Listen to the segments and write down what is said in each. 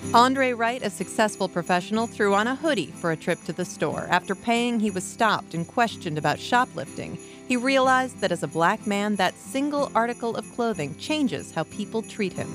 Andre Wright, a successful professional, threw on a hoodie for a trip to the store. After paying, he was stopped and questioned about shoplifting. He realized that as a black man, that single article of clothing changes how people treat him.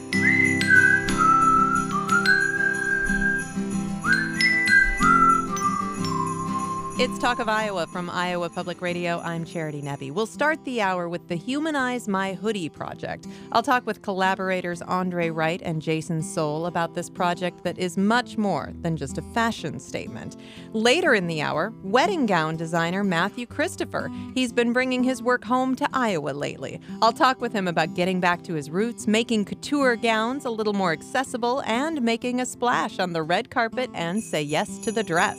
It's Talk of Iowa from Iowa Public Radio. I'm Charity Nebbe. We'll start the hour with the Humanize My Hoodie project. I'll talk with collaborators Andre Wright and Jason Soul about this project that is much more than just a fashion statement. Later in the hour, wedding gown designer Matthew Christopher. He's been bringing his work home to Iowa lately. I'll talk with him about getting back to his roots, making couture gowns a little more accessible, and making a splash on the red carpet and say yes to the dress.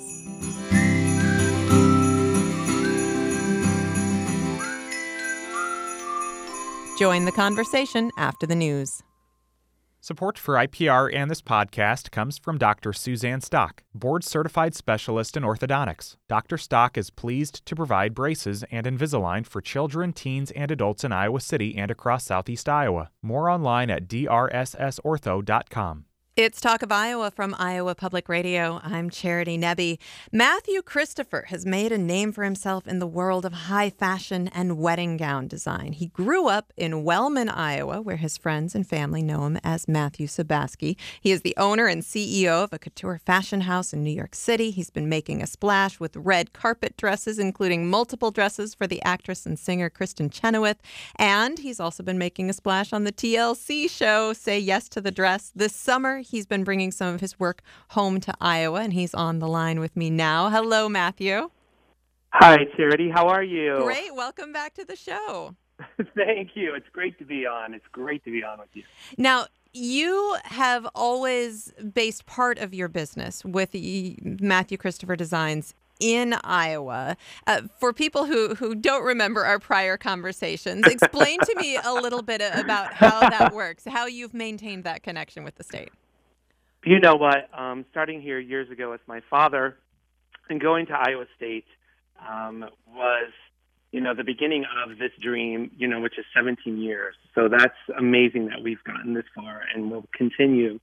Join the conversation after the news. Support for IPR and this podcast comes from Dr. Suzanne Stock, board-certified specialist in orthodontics. Dr. Stock is pleased to provide braces and Invisalign for children, teens, and adults in Iowa City and across Southeast Iowa. More online at drssortho.com. It's Talk of Iowa from Iowa Public Radio. I'm Charity Nebbe. Matthew Christopher has made a name for himself in the world of high fashion and wedding gown design. He grew up in Wellman, Iowa, where his friends and family know him as Matthew Sobaski. He is the owner and CEO of a couture fashion house in New York City. He's been making a splash with red carpet dresses, including multiple dresses for the actress and singer Kristen Chenoweth. And he's also been making a splash on the TLC show, Say Yes to the Dress. This summer, he's been bringing some of his work home to Iowa, and he's on the line with me now. Hello, Matthew. Hi, Charity. How are you? Great. Welcome back to the show. Thank you. It's great to be on. It's great to be on with you. Now, you have always based part of your business with Matthew Christopher Designs in Iowa. For people who don't remember our prior conversations, explain to me a little bit about how that works, how you've maintained that connection with the state. You know what? Starting here years ago with my father and going to Iowa State was, the beginning of this dream, which is 17 years. So that's amazing that we've gotten this far and we'll continue.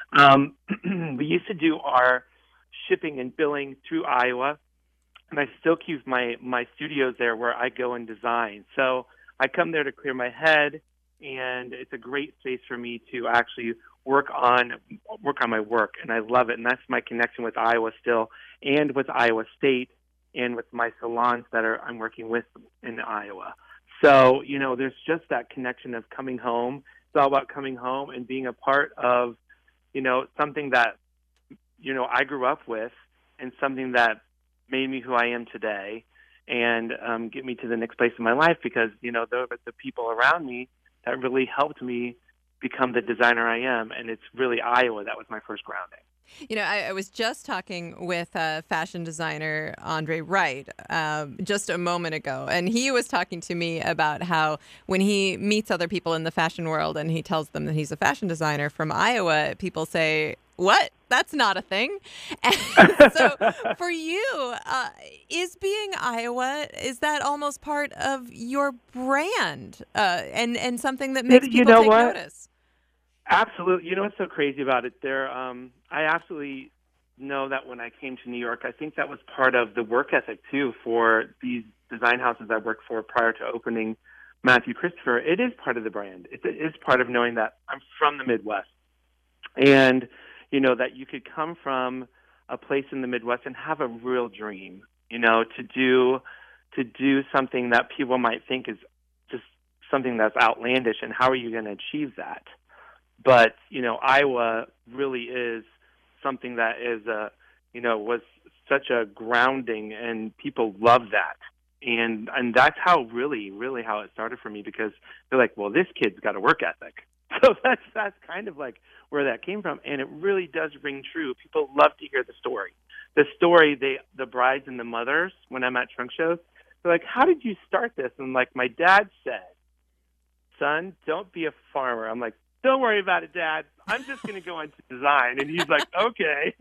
We used to do our shipping and billing through Iowa, and I still keep my studios there where I go and design. So I come there to clear my head, and it's a great space for me to actually work on my work, and I love it. And that's my connection with Iowa still, and with Iowa State, and with my salons that I'm working with in Iowa. So, there's just that connection of coming home. It's all about coming home and being a part of, something that, I grew up with, and something that made me who I am today, and get me to the next place in my life, because, those are the people around me that really helped me become the designer I am. And it's really Iowa that was my first grounding. I was just talking with fashion designer Andre Wright just a moment ago, and he was talking to me about how when he meets other people in the fashion world and he tells them that he's a fashion designer from Iowa, people say, "What? That's not a thing." And so for you, is being Iowa, is that almost part of your brand and something that makes people take notice? Absolutely. You know what's so crazy about it? I absolutely know that when I came to New York, I think that was part of the work ethic, too, for these design houses I worked for prior to opening Matthew Christopher. It is part of the brand. It is part of knowing that I'm from the Midwest. And, that you could come from a place in the Midwest and have a real dream, to do something that people might think is just something that's outlandish, and how are you going to achieve that? But, Iowa really is something that is, was such a grounding, and people love that. And that's how really, really how it started for me, because they're like, well, this kid's got a work ethic. So that's kind of like where that came from. And it really does ring true. People love to hear the story. The story, the brides and the mothers, when I'm at trunk shows, they're like, how did you start this? And like, my dad said, son, don't be a farmer. I'm like, don't worry about it, Dad. I'm just going to go into design. And he's like, okay.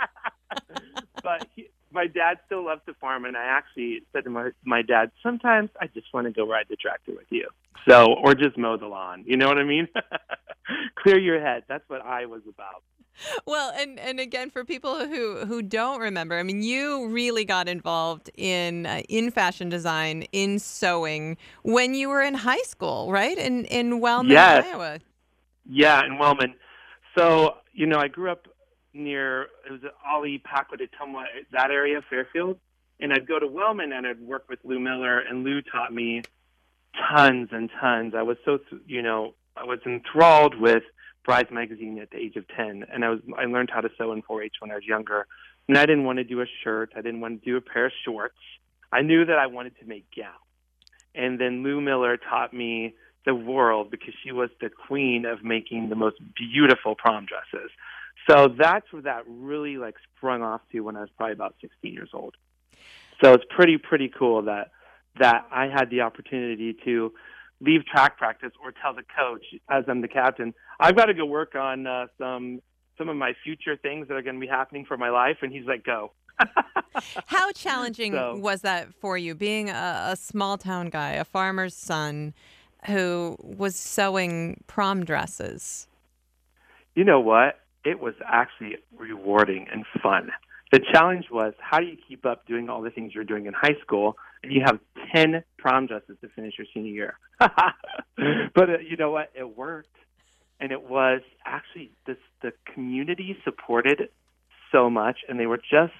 But my dad still loves to farm, and I actually said to my dad, sometimes I just want to go ride the tractor with you. So, or just mow the lawn. You know what I mean? Clear your head. That's what I was about. Well, and again, for people who don't remember, I mean, you really got involved in fashion design, in sewing when you were in high school, right? In Wellman, Yes, Iowa. yeah, in Wellman. So, I grew up near, it was Ollie, Packwood, Ottumwa, that area, Fairfield. And I'd go to Wellman and I'd work with Lou Miller, and Lou taught me tons and tons. I was I was enthralled with Brides Magazine at the age of 10, and I learned how to sew in 4-H when I was younger. And I didn't want to do a shirt. I didn't want to do a pair of shorts. I knew that I wanted to make gowns. And then Lou Miller taught me the world because she was the queen of making the most beautiful prom dresses. So that's where that really sprung off to when I was probably about 16 years old. So it's pretty cool that I had the opportunity to leave track practice or tell the coach, as I'm the captain, I've got to go work on some of my future things that are going to be happening for my life. And he's like, go. How challenging So, was that for you, being a small town guy, a farmer's son who was sewing prom dresses? you know what? It was actually rewarding and fun. The challenge was, how do you keep up doing all the things you're doing in high school and you have 10 prom dresses to finish your senior year? But you know what? It worked. And it was actually the community supported so much, and they were just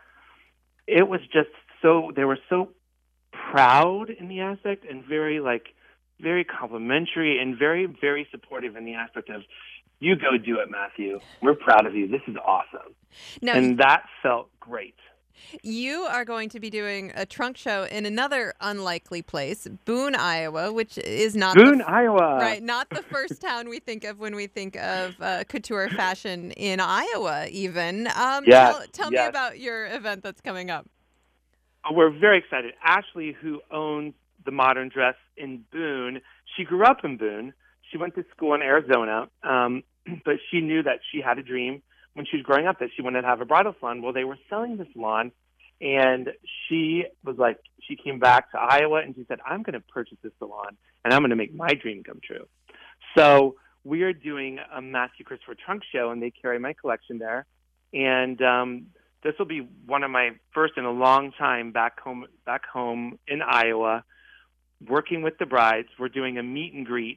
so proud in the aspect, and very complimentary and very, very supportive in the aspect of, you go do it, Matthew. We're proud of you. This is awesome. Now, And that felt great. you are going to be doing a trunk show in another unlikely place, Boone, Iowa, which is not Boone, Iowa. right, not the first town we think of when we think of couture fashion in Iowa, even. Yes, Tell me yes. about your event that's coming up. We're very excited. Ashley, who owns the Modern Dress in Boone, she grew up in Boone. She went to school in Arizona, but she knew that she had a dream when she was growing up that she wanted to have a bridal salon. Well, they were selling the salon, and she came back to Iowa, and she said, I'm going to purchase this salon, and I'm going to make my dream come true. So we are doing a Matthew Christopher trunk show, and they carry my collection there. And this will be one of my first in a long time back home in Iowa, working with the brides. We're doing a meet and greet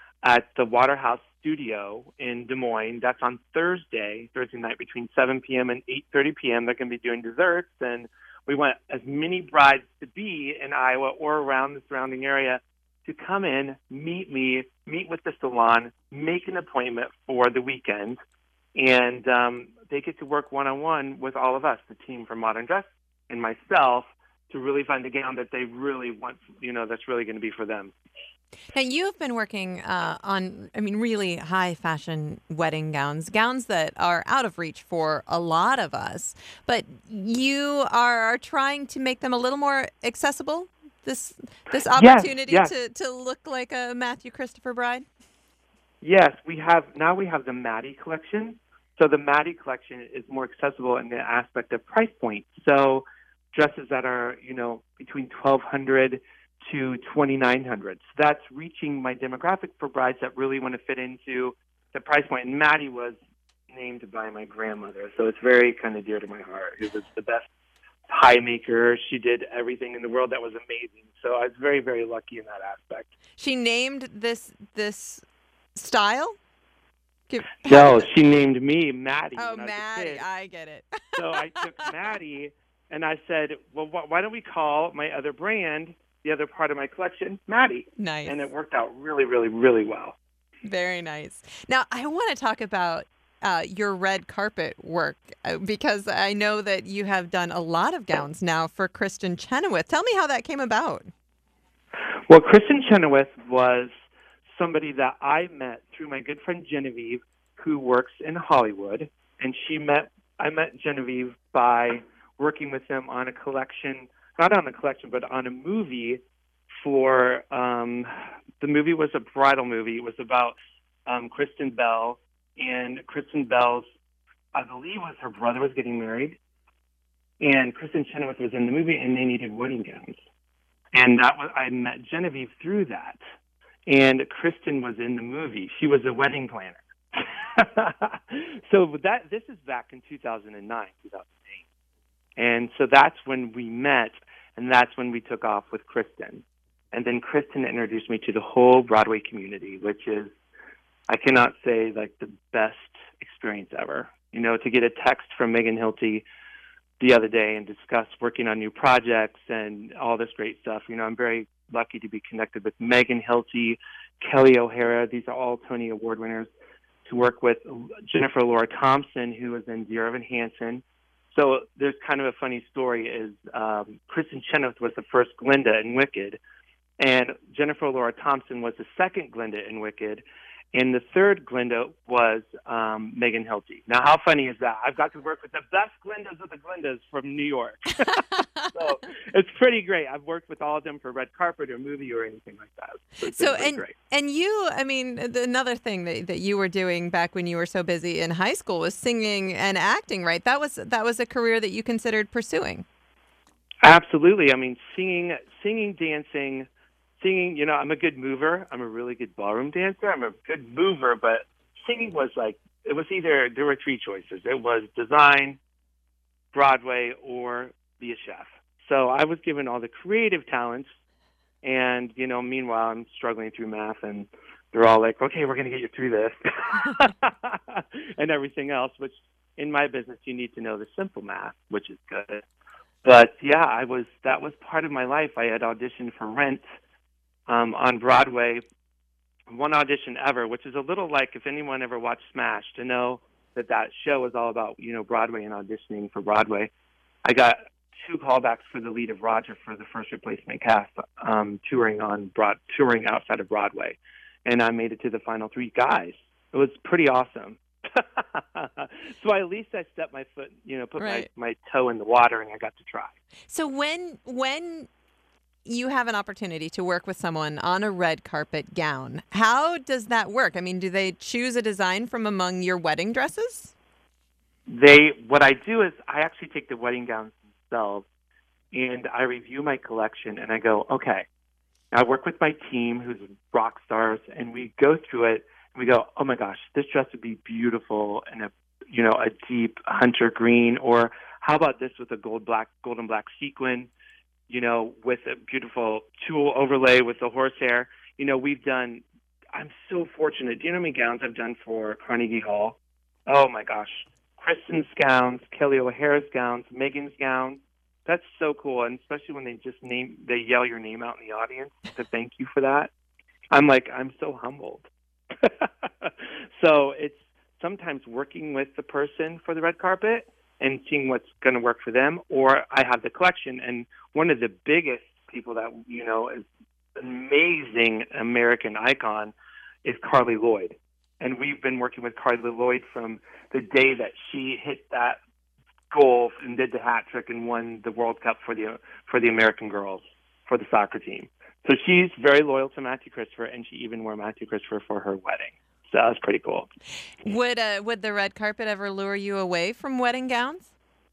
at the Waterhouse Studio in Des Moines. That's on Thursday night between 7 p.m. and 8:30 p.m. They're going to be doing desserts, and we want as many brides to be in Iowa or around the surrounding area to come in, meet me, meet with the salon, make an appointment for the weekend, and they get to work one-on-one with all of us, the team from Modern Dress and myself, to really find a gown that they really want, that's really going to be for them. Now, you've been working on, really high fashion wedding gowns that are out of reach for a lot of us, but you are trying to make them a little more accessible, this opportunity Yes. to look like a Matthew Christopher bride? Yes, we have the Maddie collection. So the Maddie collection is more accessible in the aspect of price point. So dresses that are, between $1,200 to $2,900. So that's reaching my demographic for brides that really want to fit into the price point. And Maddie was named by my grandmother, so it's very kind of dear to my heart. It was the best pie maker. She did everything in the world that was amazing. So I was very, very lucky in that aspect. She named this style? No, she named me Maddie. Oh, Maddie. I get it. So I took Maddie and I said, well, why don't we call my other brand, the other part of my collection, Maddie? Nice. And it worked out really, really, really well. Very nice. Now, I want to talk about your red carpet work because I know that you have done a lot of gowns now for Kristin Chenoweth. Tell me how that came about. Well, Kristin Chenoweth was somebody that I met through my good friend Genevieve, who works in Hollywood, and I met Genevieve by working with them on a collection, not on a collection, but on a movie for, the movie was a bridal movie. It was about Kristen Bell, and Kristen Bell's, I believe was her brother was getting married, and Kristin Chenoweth was in the movie, and they needed wedding gowns. And I met Genevieve through that. And Kristen was in the movie. She was a wedding planner. So this is back in 2009, 2008. And so that's when we met, and that's when we took off with Kristen. And then Kristen introduced me to the whole Broadway community, which is, I cannot say, like, the best experience ever. You know, to get a text from Megan Hilty the other day and discuss working on new projects and all this great stuff. You know, I'm very lucky to be connected with Megan Hilty, Kelly O'Hara. These are all Tony Award winners. To work with Jennifer Laura Thompson, who was in Dear Evan Hansen. So there's kind of a funny story is Kristen Chenoweth was the first Glinda in Wicked, and Jennifer Laura Thompson was the second Glinda in Wicked, and the third Glinda was Megan Hilty. Now, how funny is that? I've got to work with the best Glindas of the Glindas from New York. So it's pretty great. I've worked with all of them for red carpet or movie or anything like that. So it's been great. And you, I mean, another thing that you were doing back when you were so busy in high school was singing and acting, right? That was a career that you considered pursuing. Absolutely. I mean, singing, dancing. Singing, you know, I'm a good mover. I'm a really good ballroom dancer. I'm a good mover, but singing was like, it was either, there were three choices. It was design, Broadway, or be a chef. So I was given all the creative talents, and, you know, meanwhile, I'm struggling through math, and they're all like, okay, we're going to get you through this, and everything else, which in my business, you need to know the simple math, which is good. But yeah, that was part of my life. I had auditioned for Rent, on Broadway, one audition ever, which is a little like if anyone ever watched Smash, to know that show is all about, you know, Broadway and auditioning for Broadway. I got 2 callbacks for the lead of Roger for the first replacement cast, touring outside of Broadway, and I made it to the final 3 guys. It was pretty awesome. So at least I stepped my foot, you know, put my toe in the water, and I got to try. So when you have an opportunity to work with someone on a red carpet gown, how does that work? I mean, do they choose a design from among your wedding dresses? What I do is I actually take the wedding gowns themselves, and I review my collection, and I go, okay. I work with my team, who's rock stars, and we go through it, and we go, oh my gosh, this dress would be beautiful in a deep hunter green, or how about this with a golden black sequin, you know, with a beautiful tulle overlay with the horsehair. You know, I'm so fortunate. Do you know how many gowns I've done for Carnegie Hall? Oh my gosh. Kristen's gowns, Kelly O'Hara's gowns, Megan's gowns. That's so cool. And especially when they yell your name out in the audience to thank you for that. I'm so humbled. So it's sometimes working with the person for the red carpet and seeing what's going to work for them, or I have the collection. And one of the biggest people that, you know, is an amazing American icon is Carly Lloyd. And we've been working with Carly Lloyd from the day that she hit that goal and did the hat trick and won the World Cup for the American girls, for the soccer team. So she's very loyal to Matthew Christopher, and she even wore Matthew Christopher for her wedding. So that was pretty cool. Would the red carpet ever lure you away from wedding gowns?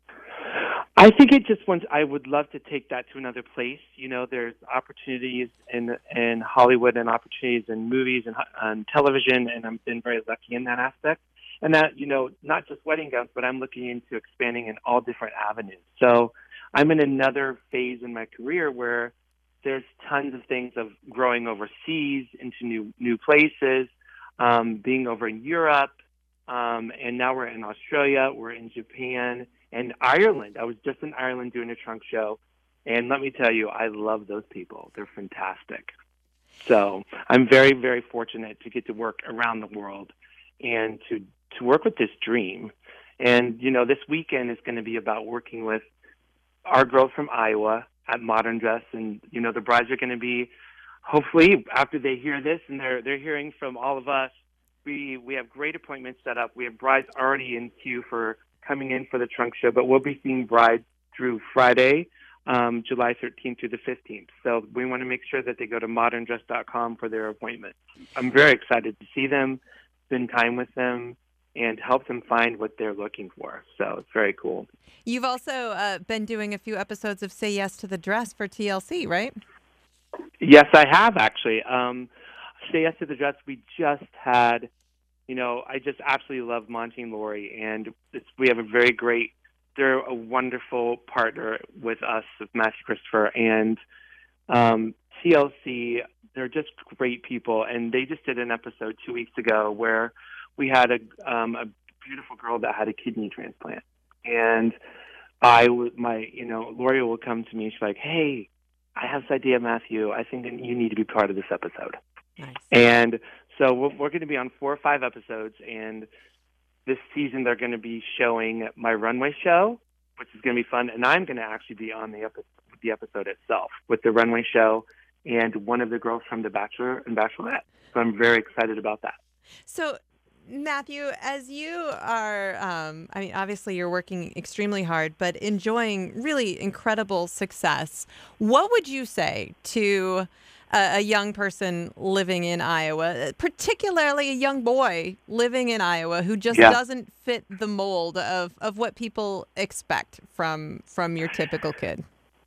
I think I would love to take that to another place. You know, there's opportunities in Hollywood and opportunities in movies and television, and I've been very lucky in that aspect. And that, you know, not just wedding gowns, but I'm looking into expanding in all different avenues. So I'm in another phase in my career where there's tons of things of growing overseas into new places, being over in Europe, and now we're in Australia, we're in Japan, and Ireland. I was just in Ireland doing a trunk show, and let me tell you, I love those people. They're fantastic. So I'm very, very fortunate to get to work around the world and to work with this dream. And, you know, this weekend is going to be about working with our girls from Iowa at Modern Dress, and, you know, the brides are going to be, hopefully, after they hear this and they're hearing from all of us, we have great appointments set up. We have brides already in queue for coming in for the trunk show, but we'll be seeing brides through Friday, July 13th through the 15th. So we want to make sure that they go to moderndress.com for their appointment. I'm very excited to see them, spend time with them, and help them find what they're looking for. So it's very cool. You've also been doing a few episodes of Say Yes to the Dress for TLC, right? Yes, I have, actually. Say Yes to the Dress, we just had I just absolutely love Monty and Lori, and we have they're a wonderful partner with us, with Matthew Christopher, and TLC. They're just great people, and they just did an episode 2 weeks ago where we had a beautiful girl that had a kidney transplant, and Lori will come to me. She's like, "Hey, I have this idea, Matthew. I think that you need to be part of this episode." Nice. And so we're going to be on 4 or 5 episodes, and this season they're going to be showing my runway show, which is going to be fun, and I'm going to actually be on the episode itself with the runway show and one of the girls from The Bachelor and Bachelorette. So I'm very excited about that. So, Matthew, as you are, obviously you're working extremely hard, but enjoying really incredible success. What would you say to a young person living in Iowa, particularly a young boy living in Iowa who just doesn't fit the mold of what people expect from your typical kid?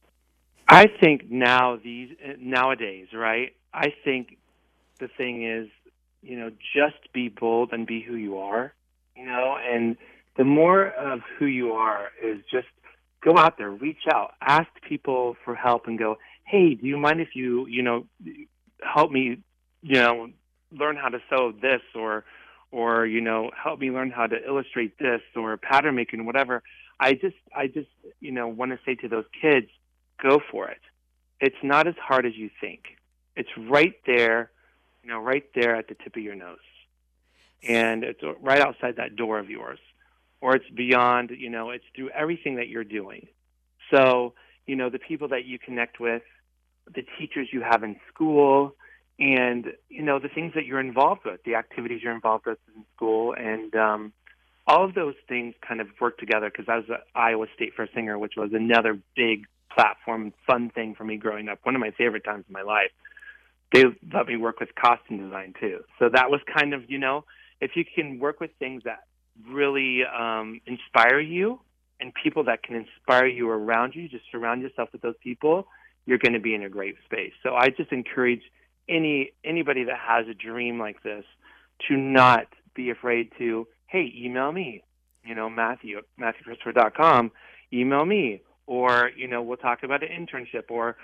I think nowadays, right? I think the thing is, just be bold and be who you are, and the more of who you are is just go out there, reach out, ask people for help and go, "Hey, do you mind if you help me, learn how to sew this or help me learn how to illustrate this or pattern making, whatever." I just want to say to those kids, go for it. It's not as hard as you think. It's right there, right there at the tip of your nose. And it's right outside that door of yours. Or it's beyond, it's through everything that you're doing. So, the people that you connect with, the teachers you have in school, and, the things that you're involved with, the activities you're involved with in school, and all of those things kind of work together because I was at Iowa State for a Singer, which was another big platform, fun thing for me growing up. One of my favorite times in my life. They let me work with costume design too. So that was kind of, if you can work with things that really inspire you and people that can inspire you around you, just surround yourself with those people, you're going to be in a great space. So I just encourage anybody that has a dream like this to not be afraid to, hey, email me, Matthew at MatthewChristopher.com, email me. Or, we'll talk about an internship, or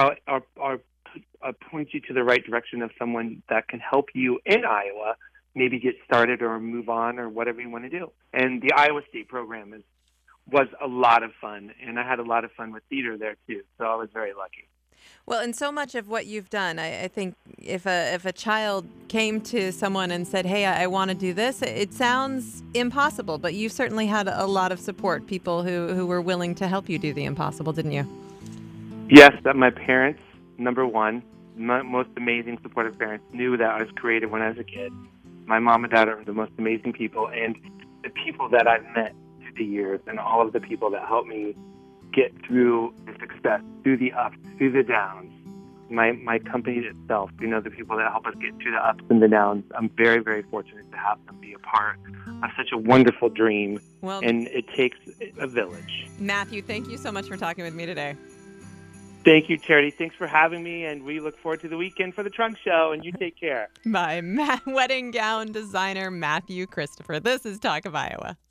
I'll point you to the right direction of someone that can help you in Iowa, maybe get started or move on or whatever you want to do. And the Iowa State program was a lot of fun, and I had a lot of fun with theater there too. So I was very lucky. Well, and so much of what you've done, I think if a child came to someone and said, "Hey, I want to do this," it sounds impossible, but you certainly had a lot of support, people who were willing to help you do the impossible, didn't you? Yes, that my parents, number one, my most amazing supportive parents, knew that I was creative when I was a kid. My mom and dad are the most amazing people, and the people that I've met through the years and all of the people that helped me get through the success, through the ups, through the downs. My company itself, the people that help us get through the ups and the downs. I'm very, very fortunate to have them be a part of such a wonderful dream. Well, and it takes a village. Matthew, thank you so much for talking with me today. Thank you, Charity. Thanks for having me, and we look forward to the weekend for the Trunk Show, and you take care. Bye. Wedding gown designer Matthew Christopher. This is Talk of Iowa.